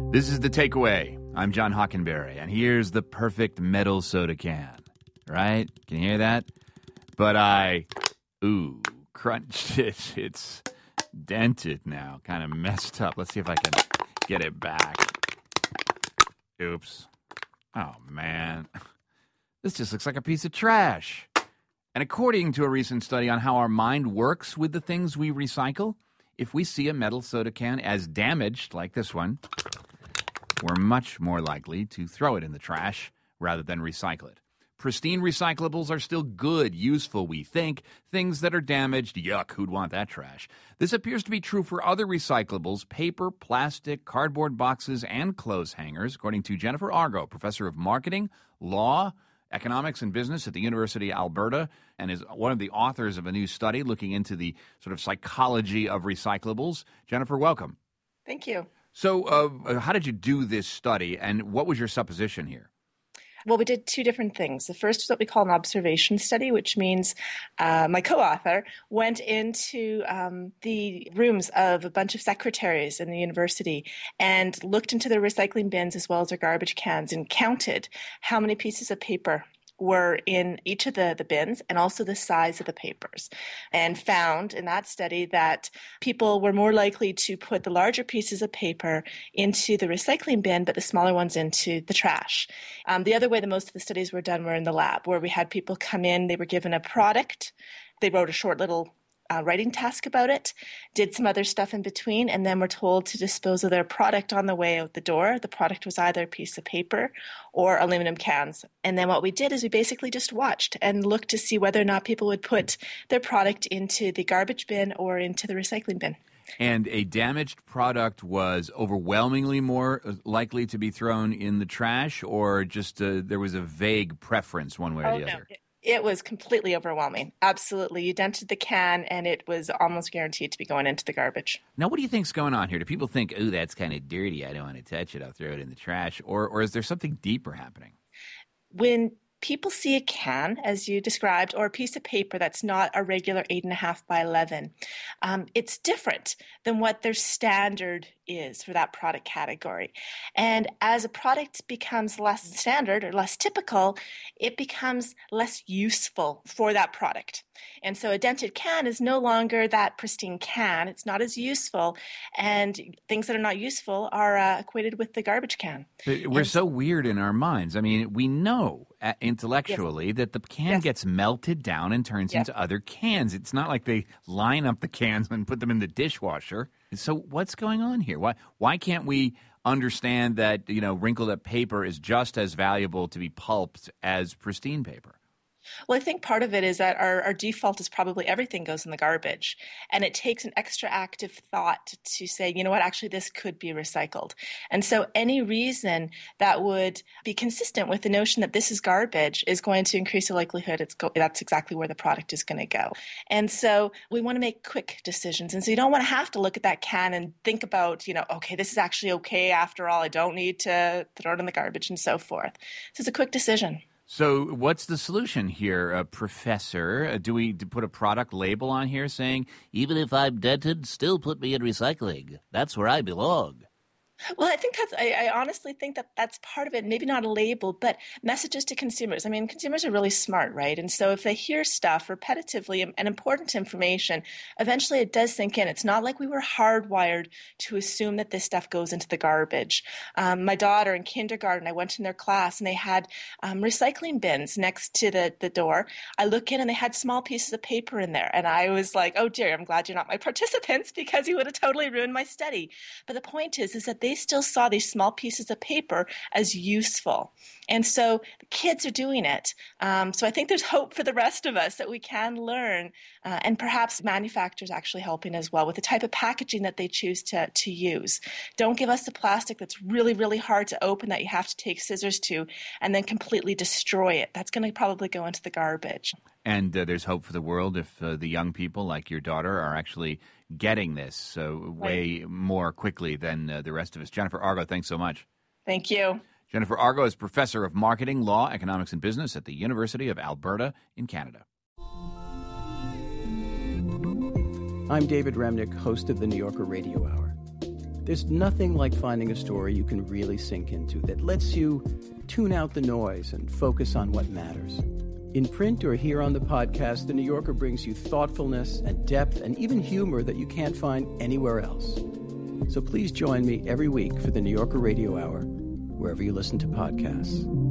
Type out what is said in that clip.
This is The Takeaway. I'm John Hockenberry, and here's the perfect metal soda can. Right? Can you hear that? But crunched it. It's dented now, kind of messed up. Let's see if I can get it back. Oops. Oh, man. This just looks like a piece of trash. And according to a recent study on how our mind works with the things we recycle, if we see a metal soda can as damaged, like this one, we're much more likely to throw it in the trash rather than recycle it. Pristine recyclables are still good, useful, we think. Things that are damaged, yuck, who'd want that trash? This appears to be true for other recyclables, paper, plastic, cardboard boxes, and clothes hangers, according to Jennifer Argo, professor of marketing, law, economics and business at the University of Alberta, and is one of the authors of a new study looking into the sort of psychology of recyclables. Jennifer, welcome. Thank you. So how did you do this study, and what was your supposition here? Well, we did two different things. The first is what we call an observation study, which means my co-author went into the rooms of a bunch of secretaries in the university and looked into their recycling bins as well as their garbage cans and counted how many pieces of paper were in each of the bins and also the size of the papers, and found in that study that people were more likely to put the larger pieces of paper into the recycling bin, but the smaller ones into the trash. The other way that most of the studies were done were in the lab, where we had people come in, they were given a product, they wrote a short little writing task about it, did some other stuff in between, and then were told to dispose of their product on the way out the door. The product was either a piece of paper or aluminum cans. And then what we did is we basically just watched and looked to see whether or not people would put their product into the garbage bin or into the recycling bin. And a damaged product was overwhelmingly more likely to be thrown in the trash, or just there was a vague preference one way or the other? It was completely overwhelming. Absolutely. You dented the can, and it was almost guaranteed to be going into the garbage. Now, what do you think's going on here? Do people think, ooh, that's kind of dirty, I don't want to touch it, I'll throw it in the trash? Or is there something deeper happening? When people see a can, as you described, or a piece of paper that's not a regular 8.5 by 11, it's different than what their standard is for that product category. And as a product becomes less standard or less typical, it becomes less useful for that product. And so a dented can is no longer that pristine can. It's not as useful. And things that are not useful are equated with the garbage can. We're so weird in our minds. I mean, we know intellectually that the can gets melted down and turns into other cans. It's not like they line up the cans and put them in the dishwasher. So what's going on here? Why can't we understand that, wrinkled up paper is just as valuable to be pulped as pristine paper? Well, I think part of it is that our default is probably everything goes in the garbage. And it takes an extra active thought to say, you know what, actually this could be recycled. And so any reason that would be consistent with the notion that this is garbage is going to increase the likelihood that's exactly where the product is going to go. And so we want to make quick decisions. And so you don't want to have to look at that can and think about, okay, this is actually okay after all. I don't need to throw it in the garbage and so forth. So it's a quick decision. So what's the solution here, Professor? Do we put a product label on here saying, even if I'm dented, still put me in recycling? That's where I belong. Well, I think I honestly think that that's part of it. Maybe not a label, but messages to consumers. I mean, consumers are really smart, right? And so if they hear stuff repetitively and important information, eventually it does sink in. It's not like we were hardwired to assume that this stuff goes into the garbage. My daughter in kindergarten, I went in their class and they had recycling bins next to the door. I look in and they had small pieces of paper in there. And I was like, oh dear, I'm glad you're not my participants because you would have totally ruined my study. But the point is that they still saw these small pieces of paper as useful. And so the kids are doing it. So I think there's hope for the rest of us that we can learn, and perhaps manufacturers actually helping as well with the type of packaging that they choose to use. Don't give us the plastic that's really, really hard to open that you have to take scissors to and then completely destroy it. That's going to probably go into the garbage. And there's hope for the world if the young people like your daughter are actually getting this way more quickly than the rest of us. Jennifer Argo, thanks so much. Thank you. Jennifer Argo is professor of marketing, law, economics, and business at the University of Alberta in Canada. I'm David Remnick, host of the New Yorker Radio Hour. There's nothing like finding a story you can really sink into that lets you tune out the noise and focus on what matters. In print or here on the podcast, The New Yorker brings you thoughtfulness and depth and even humor that you can't find anywhere else. So please join me every week for The New Yorker Radio Hour, wherever you listen to podcasts.